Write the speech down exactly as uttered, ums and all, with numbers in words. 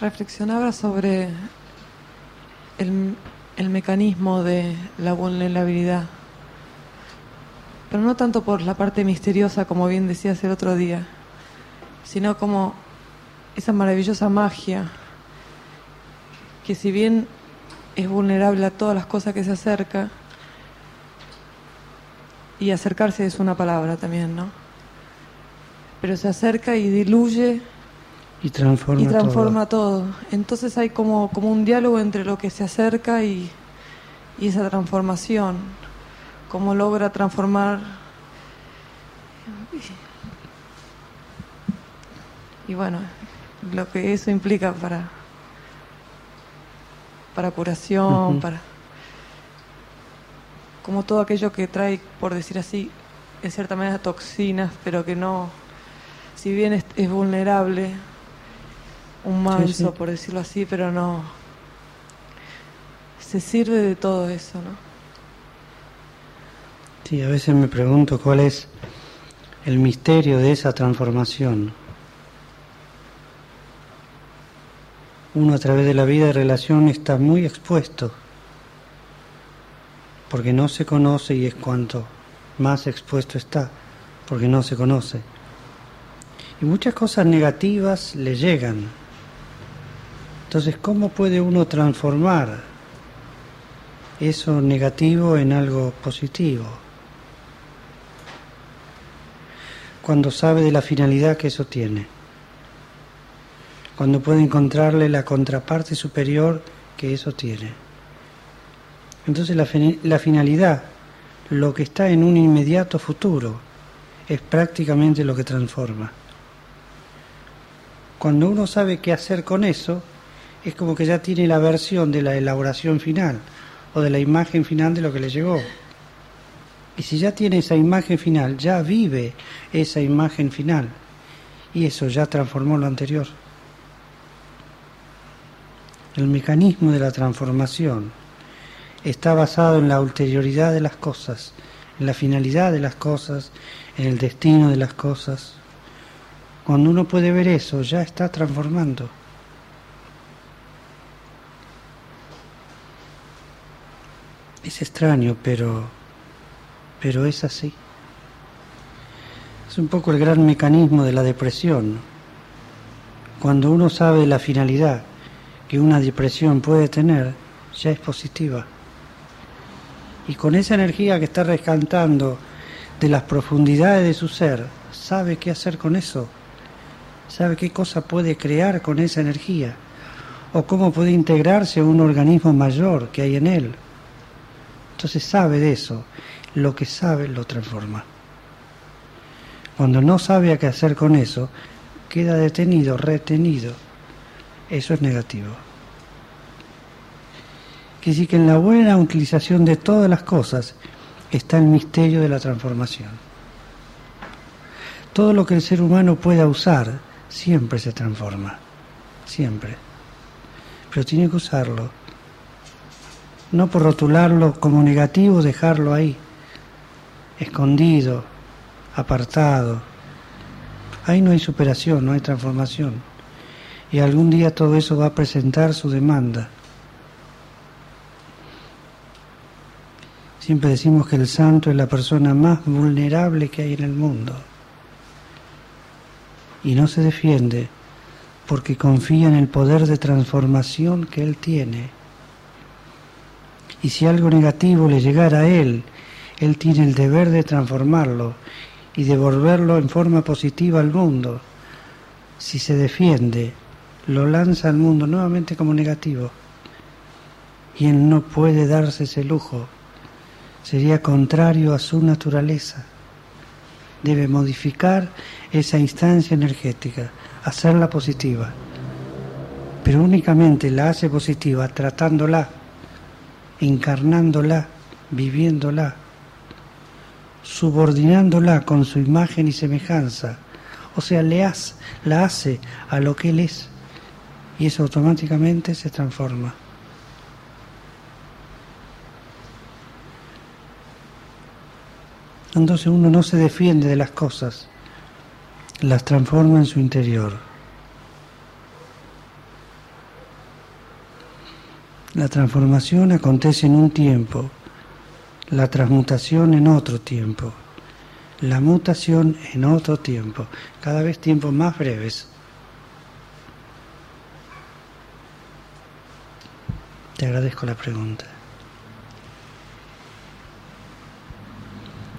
reflexionaba sobre el, el mecanismo de la vulnerabilidad, pero no tanto por la parte misteriosa, como bien decías el otro día, sino como esa maravillosa magia que, si bien es vulnerable a todas las cosas que se acerca, y acercarse es una palabra también, ¿no? Pero se acerca y diluye y transforma, y transforma todo. todo. Entonces hay como, como un diálogo entre lo que se acerca y, y esa transformación, cómo logra transformar. Y bueno, lo que eso implica para, para curación, uh-huh. para como todo aquello que trae, por decir así, en cierta manera toxinas, pero que no, si bien es, es vulnerable, un manso, sí, sí. por decirlo así, pero no, se sirve de todo eso, ¿no? Sí, a veces me pregunto cuál es el misterio de esa transformación. Uno a través de la vida de relación está muy expuesto, porque no se conoce, y es cuanto más expuesto está, porque no se conoce. Y muchas cosas negativas le llegan. Entonces, ¿cómo puede uno transformar eso negativo en algo positivo? Cuando sabe de la finalidad que eso tiene. Cuando puede encontrarle la contraparte superior que eso tiene. Entonces la, la finalidad, lo que está en un inmediato futuro, es prácticamente lo que transforma. Cuando uno sabe qué hacer con eso, es como que ya tiene la versión de la elaboración final o de la imagen final de lo que le llegó. Y si ya tiene esa imagen final, ya vive esa imagen final, y eso ya transformó lo anterior. El mecanismo de la transformación está basado en la ulterioridad de las cosas, en la finalidad de las cosas, en el destino de las cosas. Cuando uno puede ver eso, ya está transformando. Es extraño, pero, pero es así. Es un poco el gran mecanismo de la depresión. Cuando uno sabe la finalidad que una depresión puede tener, ya es positiva. Y con esa energía que está rescatando de las profundidades de su ser, sabe qué hacer con eso, sabe qué cosa puede crear con esa energía, o cómo puede integrarse a un organismo mayor que hay en él. Entonces sabe de eso, lo que sabe lo transforma. Cuando no sabe a qué hacer con eso, queda detenido, retenido. Eso es negativo. Quiere decir que en la buena utilización de todas las cosas está el misterio de la transformación. Todo lo que el ser humano pueda usar siempre se transforma, siempre. Pero tiene que usarlo. No por rotularlo como negativo, dejarlo ahí, escondido, apartado. Ahí no hay superación, no hay transformación. Y algún día todo eso va a presentar su demanda. Siempre decimos que el santo es la persona más vulnerable que hay en el mundo. Y no se defiende porque confía en el poder de transformación que él tiene. Y si algo negativo le llegara a él, él tiene el deber de transformarlo y devolverlo en forma positiva al mundo. Si se defiende, lo lanza al mundo nuevamente como negativo. Y él no puede darse ese lujo. Sería contrario a su naturaleza. Debe modificar esa instancia energética, hacerla positiva. Pero únicamente la hace positiva tratándola, encarnándola, viviéndola, subordinándola con su imagen y semejanza. O sea, le hace, la hace a lo que él es, y eso automáticamente se transforma. Entonces uno no se defiende de las cosas, las transforma en su interior. La transformación acontece en un tiempo, la transmutación en otro tiempo, la mutación en otro tiempo, cada vez tiempos más breves. Te agradezco la pregunta.